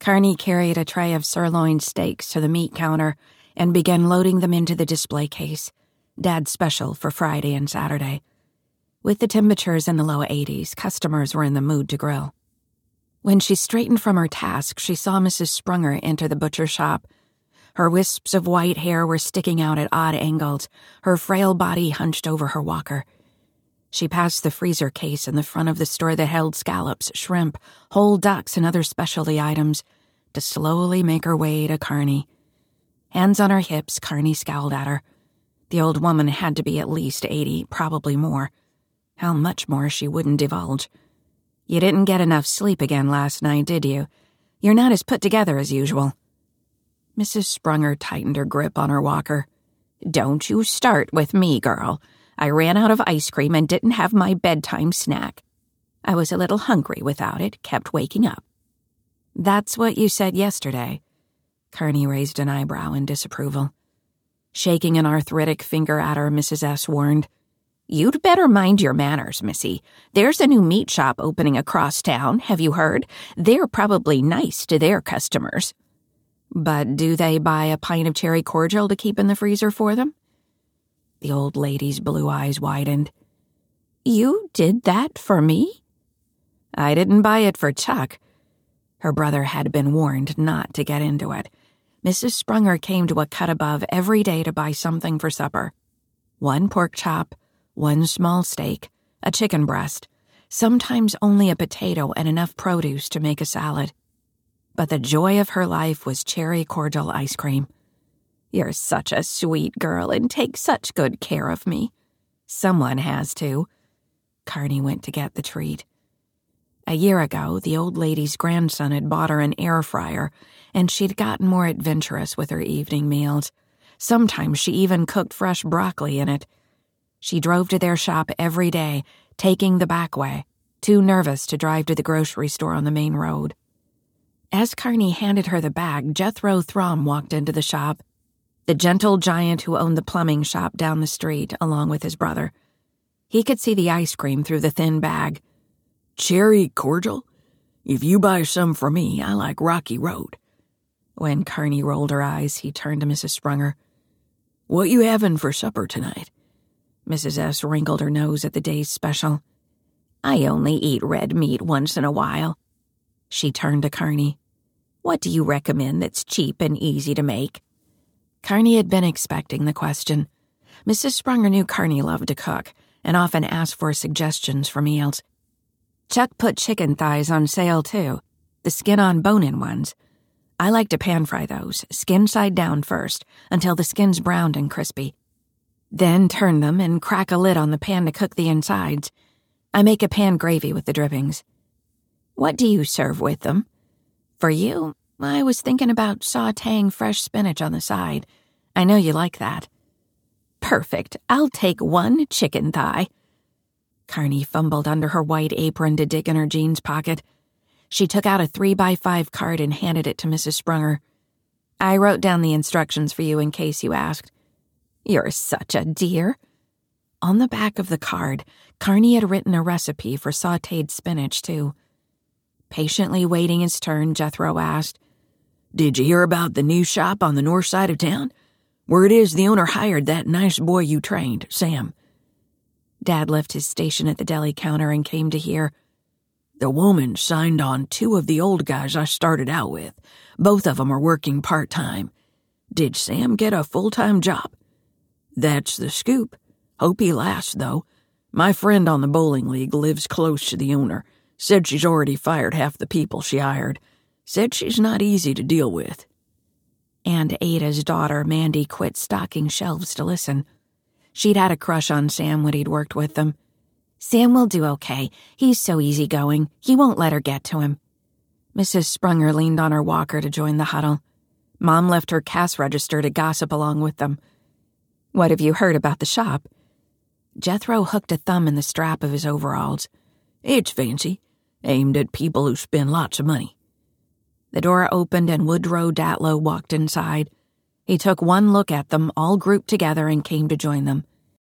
Carney carried a tray of sirloin steaks to the meat counter and began loading them into the display case, Dad's special for Friday and Saturday. With the temperatures in the low 80s, customers were in the mood to grill. When she straightened from her task, she saw Mrs. Sprunger enter the butcher shop. Her wisps of white hair were sticking out at odd angles, her frail body hunched over her walker. She passed the freezer case in the front of the store that held scallops, shrimp, whole ducks, and other specialty items, to slowly make her way to Carney. Hands on her hips, Carney scowled at her. The old woman had to be at least 80, probably more. How much more she wouldn't divulge. "You didn't get enough sleep again last night, did you? You're not as put together as usual." Mrs. Sprunger tightened her grip on her walker. "Don't you start with me, girl. I ran out of ice cream and didn't have my bedtime snack. I was a little hungry without it, kept waking up." "That's what you said yesterday." Carney raised an eyebrow in disapproval. Shaking an arthritic finger at her, Mrs. S. warned, "You'd better mind your manners, Missy. There's a new meat shop opening across town, have you heard? They're probably nice to their customers." "But do they buy a pint of cherry cordial to keep in the freezer for them?" The old lady's blue eyes widened. "You did that for me?" "I didn't buy it for Chuck." Her brother had been warned not to get into it. Mrs. Sprunger came to a cut above every day to buy something for supper. 1 pork chop, 1 small steak, a chicken breast, sometimes only a potato and enough produce to make a salad. But the joy of her life was cherry cordial ice cream. "You're such a sweet girl and take such good care of me." "Someone has to." Carney went to get the treat. A year ago, the old lady's grandson had bought her an air fryer, and she'd gotten more adventurous with her evening meals. Sometimes she even cooked fresh broccoli in it. She drove to their shop every day, taking the back way, too nervous to drive to the grocery store on the main road. As Carney handed her the bag, Jethro Throm walked into the shop, the gentle giant who owned the plumbing shop down the street, along with his brother. He could see the ice cream through the thin bag. "Cherry cordial? If you buy some for me, I like Rocky Road." When Carney rolled her eyes, he turned to Mrs. Sprunger. "What you having for supper tonight?" Mrs. S. wrinkled her nose at the day's special. "I only eat red meat once in a while." She turned to Carney. "What do you recommend that's cheap and easy to make?" Carney had been expecting the question. Mrs. Sprunger knew Carney loved to cook and often asked for suggestions for meals. Chuck put chicken thighs on sale, too, the skin-on bone-in ones. I like to pan-fry those, skin side down first, until the skin's browned and crispy. Then turn them and crack a lid on the pan to cook the insides. I make a pan gravy with the drippings. "What do you serve with them?" "For you, I was thinking about sautéing fresh spinach on the side. I know you like that." "Perfect. I'll take 1 chicken thigh." Carney fumbled under her white apron to dig in her jeans pocket. She took out a 3x5 card and handed it to Mrs. Sprunger. "I wrote down the instructions for you in case you asked." "You're such a dear." On the back of the card, Carney had written a recipe for sautéed spinach, too. Patiently waiting his turn, Jethro asked, "Did you hear about the new shop on the north side of town? Word is the owner hired that nice boy you trained, Sam." Dad left his station at the deli counter and came to hear, "The woman signed on 2 of the old guys I started out with. Both of them are working part-time. Did Sam get a full-time job?" "That's the scoop. Hope he lasts, though. My friend on the bowling league lives close to the owner. Said she's already fired half the people she hired. Said she's not easy to deal with." And Ada's daughter, Mandy, quit stocking shelves to listen. She'd had a crush on Sam when he'd worked with them. "Sam will do okay. He's so easygoing. He won't let her get to him." Mrs. Sprunger leaned on her walker to join the huddle. Mom left her cash register to gossip along with them. "What have you heard about the shop?" Jethro hooked a thumb in the strap of his overalls. "It's fancy, aimed at people who spend lots of money." The door opened and Woodrow Datlow walked inside. He took one look at them, all grouped together, and came to join them.